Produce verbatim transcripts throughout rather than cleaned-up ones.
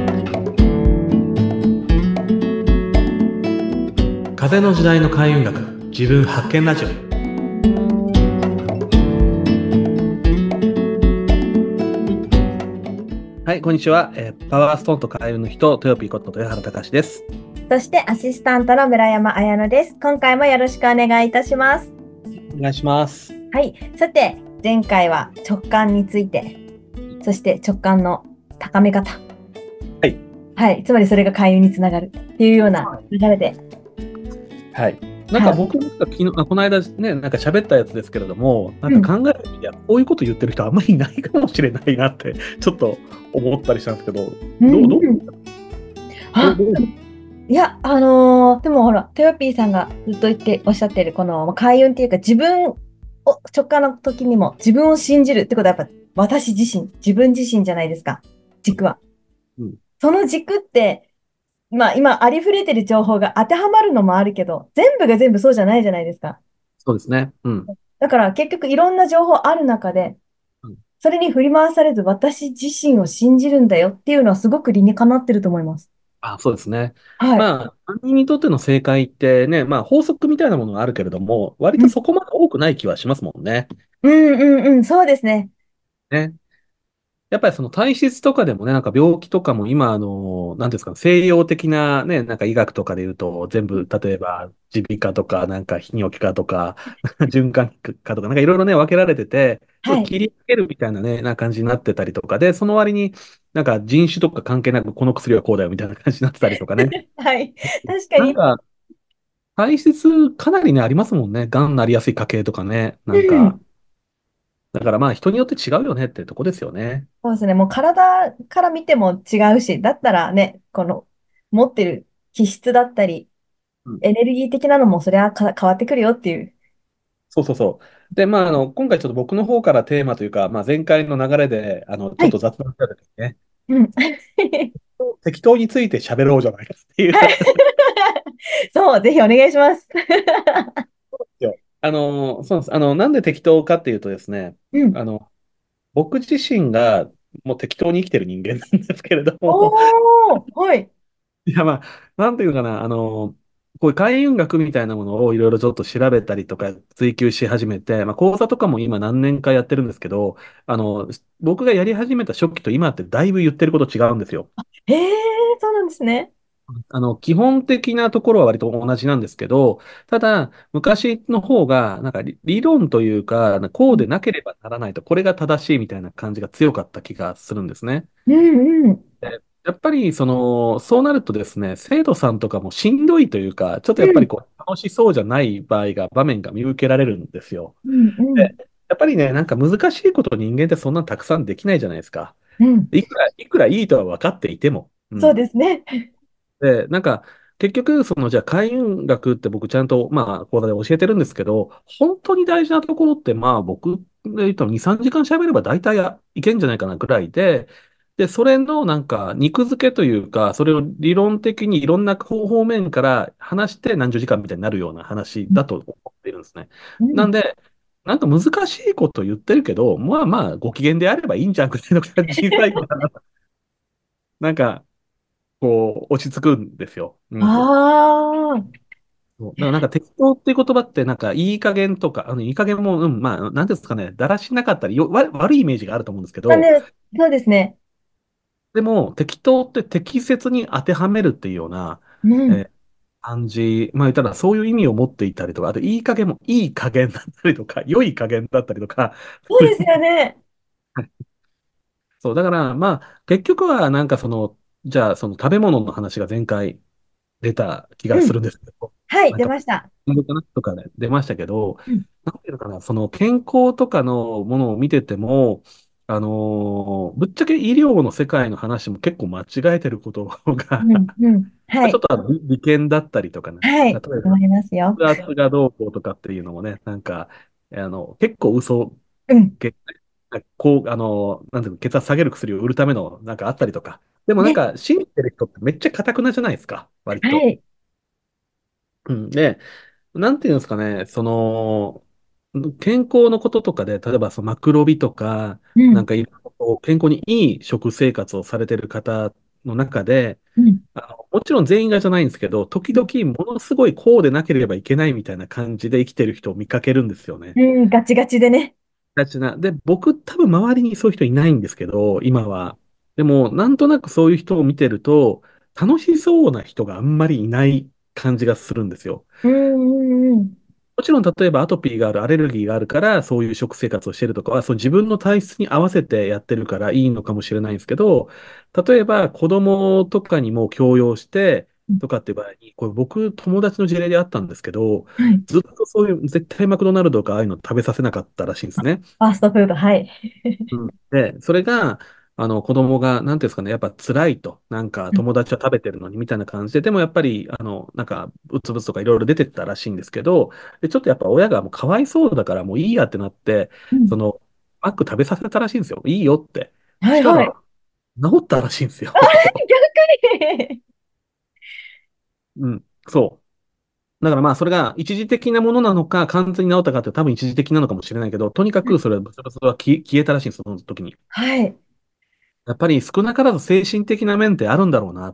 風の時代の開運学、自分発見ラジオ。はい、こんにちは。えーパワーストーンと開運の人、豊ピーこと豊原隆です。 そしてアシスタントの村山彩乃です。今回もよろしくお願いいたします。 お願いします。 はい。さて、前回は直感について、そして直感の高め方。 はい。 はい。つまりそれが開運につながるっていうような流れで。 はい。なんか僕が昨日、あこの間ね、なんか喋ったやつですけれども、なんか考えてみて、こういうこと言ってる人あんまりいないかもしれないなって、ちょっと思ったりしたんですけど、どう、どう、 うんあどう、 いや、あのーでもほら、テオピーさんがずっと言っておっしゃってるこのまあ開運っていうか自分を直感の時にも自分を信じるってことはやっぱ私自身、自分自身じゃないですか。軸は。 うん、 その軸って、まあ今ありふれてる情報が当てはまるのもあるけど、全部が全部そうじゃないじゃないですか。 そうですね。うん。 だから結局いろんな情報ある中で、 うん、 それに振り回されず私自身を信じるんだよっていうのはすごく理にかなってると思います。 あ、そうですね。 はい。 まあ、他人にとっての正解ってね、まあ法則みたいなものがあるけれども、割うんとそこまで多くない気はしますもんね。 うんうんうん、そうですね。 ね。やっぱりその体質とかでもね、なんか病気とかも今、あの、なんていうんですかね、西洋的なね、なんか医学とかで言うと、全部、例えば、耳鼻科とか、なんか泌尿器科とか、循環器科とか、なんかいろいろね、分けられてて、ちょっはい。 と切り分けるみたいなね、な感じになってたりとかで、その割になんか人種とか関係なく、この薬はこうだよみたいな感じになってたりとかね。 はい。確かに。 なんか、体質かなりね、ありますもんね。がんなりやすい家系とかね。 うなんか、 ん。 だからまあ人によって違うよねってとこですよね。 そうですね。もう体から見ても違うし、だったらね、この持ってる気質だったり、 うん。 エネルギー的なのもそれはか変わってくるよっていう。 そうそうそう。で、まあ、あの、今回ちょっと僕の方からテーマというか、まあ、前回の流れで、あの、ちょっとはい。 雑談した時にね、 うん。 適当について喋ろうじゃないかっていう話はい。そう、ぜひお願いします。 ですよ。あの、そうなんです。あの、なんで適当かっていうとですね、 うん。 あの、僕自身がもう適当に生きてる人間なんですけれども、 おー、はい。 いや、まあ、なんていうかな、あの、こういう開運学みたいなものをいろいろちょっと調べたりとか追求し始めて、まあ、講座とかも今何年かやってるんですけど、あの、僕がやり始めた初期と今ってだいぶ言ってること違うんですよ。 へえ、そうなんですね。 あの、基本的なところは割と同じなんですけど、ただ、昔の方が、なんか理理論というか、こうでなければならないと、これが正しいみたいな感じが強かった気がするんですね。 うんうん。 でやっぱり、その、そうなるとですね、生徒さんとかもしんどいというか、ちょっとやっぱりうんこう、楽しそうじゃない場合が、場面が見受けられるんですよ。 うんうで、 んやっぱりね、なんか難しいことを人間ってそんなたくさんできないじゃないですか。 うん。 いくら、いくらいいとは分かっていても。うそうん。 ですね。 で、なんか、結局、その、じゃあ、開運学って僕ちゃんと、まあ、講座で教えてるんですけど、本当に大事なところって、まあ、僕で言うとに、さんじかん喋れば大体やいけんじゃないかなぐらいで、で、それのなんか、肉付けというか、それを理論的にいろんな方面から話して何十時間みたいになるような話だと思っているんですね。 うんなんで、なんか難しいこと言ってるけど、まあまあ、ご機嫌であればいいんじゃんぐらいの感じに最後はななんか、こう、落ち着くんですよ。うん。 ああ。 そうだからなんか適当っていう言葉ってなんかいい加減とか、あのいい加減も、うん、まあ、なんですかね、だらしなかったり、よ、わ悪いイメージがあると思うんですけど、 あね、そうですね。 でも適当って適切に当てはめるっていうような、 うん。 えー感じ、まあ言ったらそういう意味を持っていたりとか、あといい加減もいい加減だったりとか、良い加減だったりとか、 そうですよね。 そう、だからまあ結局はなんかその、じゃあその食べ物の話が前回出た気がうん。 するんですけど、 はい、 なんか、 出ました。 のかなとかね、出ましたけど、 うん。 なんていうのかな、その健康とかのものを見てても、あのーぶっちゃけ医療の世界の話も結構間違えてることがうん、うん。はちょっい。 とあの利利権だったりとかね、 はい。 例えば、 思いますよ。 血圧がどうこうとかっていうのもね、なんか、あの、結構嘘うん。 け、こう、あの、なんていうの、血圧下げる薬を売るためのなんかあったりとか。でもなんね。 か、信じてる人ってめっちゃ堅くなじゃないですか、割と。 はい。 うん。で、なんていうんですかね、その、健康のこととかで、例えばそのマクロビとか、 うん。 なんかいろいろこう健康にいい食生活をされてる方の中で、 うん。 あの、もちろん全員がじゃないんですけど、時々ものすごいこうでなければいけないみたいな感じで生きてる人を見かけるんですよね。 うん、ガチガチでね。 がちな。で、僕多分周りにそういう人いないんですけど、今は。でも、なんとなくそういう人を見てると、楽しそうな人があんまりいない感じがするんですよ。 うん、うん、うん。 もちろん、例えばアトピーがある、アレルギーがあるから、そういう食生活をしてるとかは、そう自分の体質に合わせてやってるからいいのかもしれないんですけど、例えば子供とかにも強要してとかっていう場合に、これ僕、友達の事例であったんですけど、 はい。 ずっとそういう絶対マクドナルドとかああいうの食べさせなかったらしいんですね。 ファーストフード、はい。 うん。で、それが、あの、子供が、なんていうんですかね、やっぱ辛いと。なんか、友達は食べてるのに、みたいな感じで、でもやっぱり、あの、なんか、うつぶつとかいろいろ出てったらしいんですけど、で、ちょっとやっぱ親がもうかわいそうだから、もういいやってなって、 うん。 その、マック食べさせたらしいんですよ。いいよって。 はい、はい。 したら、治ったらしいんですよ。 逆に。 うん。そう。だからまあ、それが一時的なものなのか、完全に治ったかって多分一時的なのかもしれないけど、とにかくそれは、それは消え消えたらしいんです、その時に。 はい。 やっぱり少なからず精神的な面ってあるんだろうなって。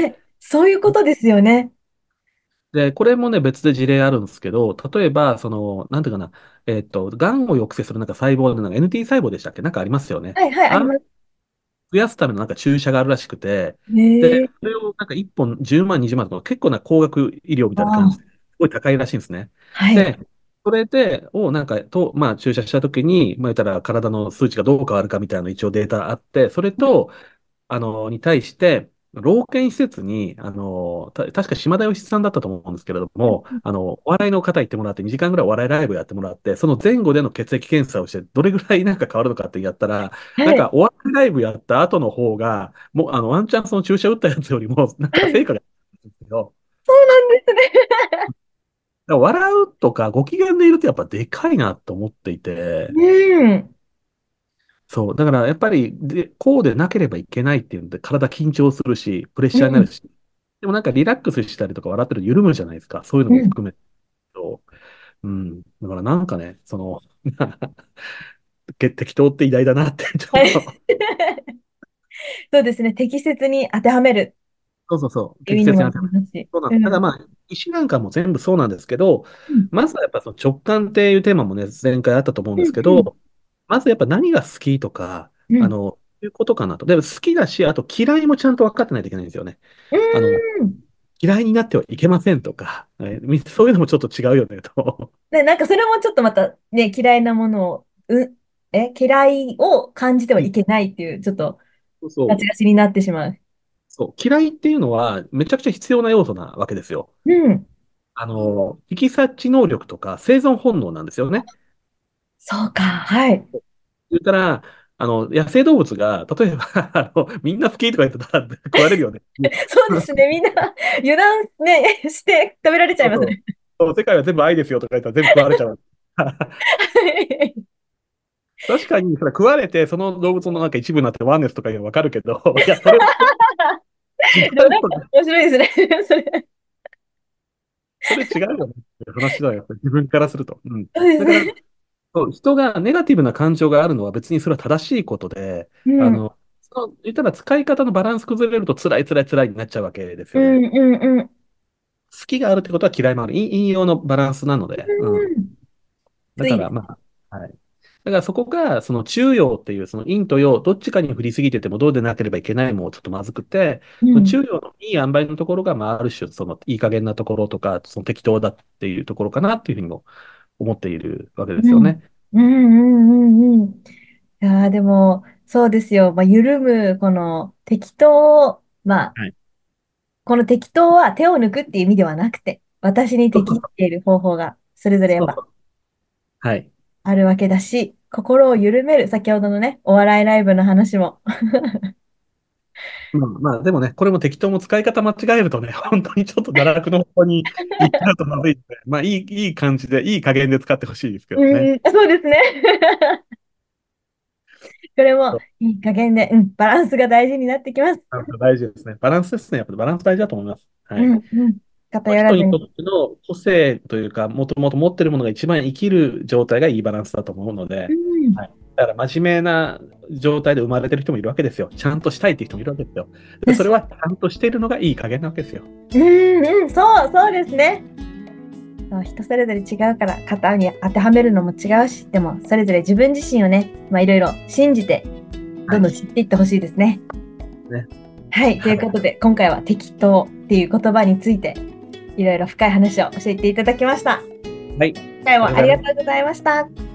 ね。そういうことですよね。 で、これもね、別で事例あるんですけど、例えば、その、なんていうかな、えっと、癌を抑制するなんか細胞で、なんか エヌティー 細胞でしたっけなんかありますよね。 はい、はい、ああれをります。 増やすためのなんか注射があるらしくて、で、 へえ。 それをなんかいっぽんじゅうまん、にじゅうまんとか結構な高額医療みたいな感じあで、すごい高いらしいんですね。 あ、はい。 で、それで、をなんか、と、まあ注射したときに、まあ言ったら体の数値がどう変わるかみたいなの一応データあって、それと、あの、に対して、老健施設に、あの、た、確か島田義さんだったと思うんですけれども、あの、お笑いの方行ってもらって、にじかんぐらいお笑いライブやってもらって、その前後での血液検査をして、どれぐらいなんか変わるのかってやったら、なんかはい。 お笑いライブやった後の方が、もう、あの、ワンチャンその注射打ったやつよりも、なんか成果が出るんですよ。 そうなんですね。 だから笑うとか、ご機嫌でいるとやっぱでかいなと思っていて、 うん。 そう。だからやっぱりで、こうでなければいけないっていうんで、体緊張するし、プレッうん。 シャーになるし、でもなんかリラックスしたりとか笑ってると緩むじゃないですか。そういうのうん。 も含めてと。うん。だからなんかね、その、け適当って偉大だなって、ちょっはい。 とそうですね。適切に当てはめるそうそうそう、 っていう意味にもな適切に当てはめる。 りますし。 そうなんだ。だからうん。 まあ、石なんかも全部そうなんですけど、 うん。 まずはやっぱその直感っていうテーマもね、前回あったと思うんうん。 ですけうん。 ど、まずやっぱ何が好きとか、 うん。 あの、いうことかなと。でも好きだし、あと嫌いもちゃんと分かってないといけないんですよね。 うあの、 ん。 嫌いになってはいけませんとか、えーみそういうのもちょっと違うよねと。 で、なんかそれもちょっとまたね、嫌いなものを、う、え、嫌いを感じてはいうん、 けないっていう、ちょっとガチそう、 ガチになってしまう。 そう、嫌いっていうのはめちゃくちゃ必要な要素なわけですよ。 うん。 あの、引き察知能力とか生存本能なんですよね。 そうか。はい。 言ったら、あの、野生動物が、例えば、あの、みんな好きとか言ってたら食われるよね。 そうですね。みんな油断ね、して食べられちゃそうそう。 いますね。 そう世界は全部愛ですよとか言ったら全部食われちゃう。確かに、それ食われて、その動物のなんか一部になってワンネスとかいうのわかるけど、いや、それは違でもなんかうよね。 面白いですね。それ。 それ違うよねっていう話だよ。自分からすると。うん。 そうでだから、 すね。 そう人がネガティブな感情があるのは別にそれは正しいことで、 うん。 あの、その言ったら使い方のバランス崩れると辛い辛い辛いになっちゃうわけですよね。 うんうんうん。 好きがあるってことは嫌いもある。い引用のバランスなので。うん。 うん。 だから、 ついです。 まあ、はい。だからそこが、その中庸っていう、その陰と陽、どっちかに振りすぎててもどうでなければいけないもちょっとまずくて、そのうん。 中庸のいい塩梅のところが、まあ、ある種、そのいい加減なところとか、その適当だっていうところかなっていうふうにも思っているわけですうん。 よね。 うんうんうんうん。いやーでも、そうですよ。まあ、緩む、この適当、まあ、 はい。 この適当は手を抜くっていう意味ではなくて、私にそうそうそう。 適している方法がそれぞれやっぱそうそう。はい。 あるわけだし、心を緩める、先ほどのね、お笑いライブの話も。 まあ、まあ、でもね、これも適当も使い方間違えるとね、本当にちょっと堕落の方向に行っちゃうとまずいんで、まあ、いい、いい感じで、いい加減で使ってほしいですけどね。 うん、そうですね。これもいい加減で、うん、バランスが大事になってきます。 バランス大事ですね。バランスですね。やっぱりバランス大事だと思います。はい。 うん、うん。偏らずに。 人にとっての個性というか、もともと持ってるものが一番生きる状態がいいバランスだと思うのうで、 ん。 はい。 だから真面目な状態で生まれてる人もいるわけですよ。ちゃんとしたいっていう人もいるわけですよ。でそれはちゃんとしているのがいい加減なわけですよ。 うんうん、そう、そうですね。そう人それぞれ違うから型に当てはめるのも違うし、でもそれぞれ自分自身をね、まあいろいろ信じてどんどん知っていってほしいですね。 ね。 はい、ということで今回は適当っていう言葉についていろいろ深い話を教えていただきました。 はい。 今回もありがとうございました。